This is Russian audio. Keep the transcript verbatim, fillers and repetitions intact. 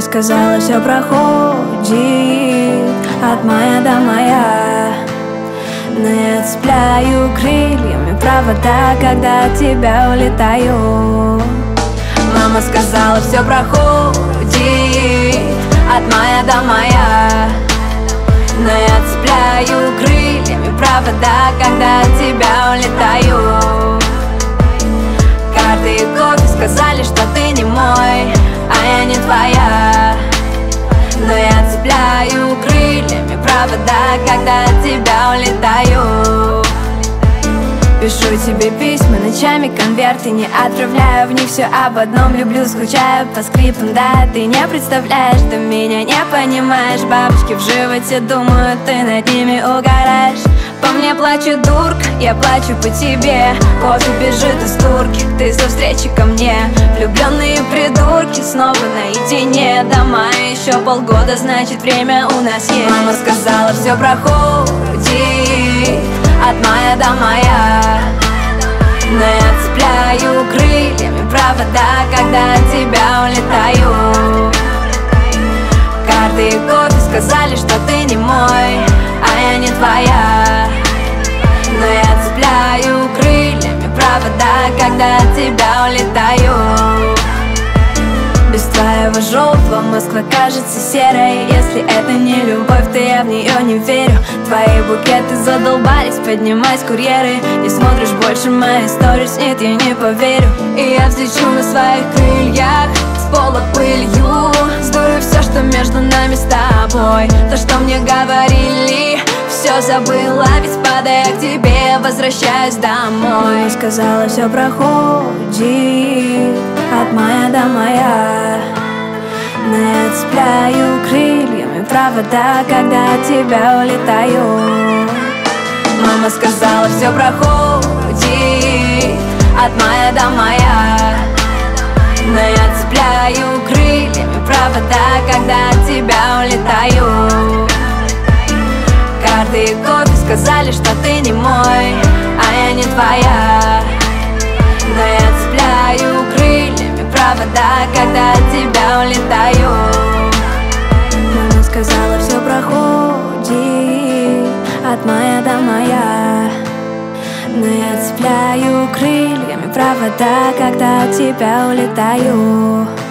сказала, все проходит от мая до мая. Но я цепляю крыльями провода, когда от тебя улетаю. Мама сказала, все проходит от мая до мая. Но я цепляю крыльями провода, когда от тебя улетаю. Карты и кофе сказали, что ты не мой, а я не твоя. Но я цепляю крыльями провода, когда от тебя улетаю. Пишу тебе письма, ночами конверты не отправляю. В них все об одном, люблю, скучаю по скрипам. Да, ты не представляешь, ты меня не понимаешь. Бабочки в животе думают, ты над ними угораешь. По мне плачет дурка, я плачу по тебе. Кофе бежит из турки, ты со встречи ко мне. Влюбленные придурки снова наедине. До мая еще полгода, значит время у нас есть. Мама сказала, все проходит от мая до мая. Но я цепляю крыльями провода, когда от тебя улетаю. Карты и кофе сказали, что ты не мой, а я не твоя. Но я цепляю крыльями провода, когда от тебя улетаю. Без твоего желтого Москва кажется серой. Если это не любовь, то я в нее не верю. Твои букеты задолбались поднимать курьеры. Не смотришь больше мои сторис, нет, я не поверю. И я взлечу на своих крыльях с пола пылью. Сдую все, что между нами с тобой. То, что мне говорили, все забыла, ведь падая к тебе, возвращаюсь домой. Сказала, все проходит от мая до мая. Но я цепляю крыльями провода, когда от тебя улетаю. Мама сказала, все проходит от мая до мая. Но я цепляю крыльями провода, когда от тебя улетаю. Карты и кофе сказали, что ты не мой, а я не твоя. Но я цепляю крыльями провода, когда от тебя улетаю. Мама сказала, все проходит от мая до мая. Но я цепляю крыльями провода, когда от тебя улетаю.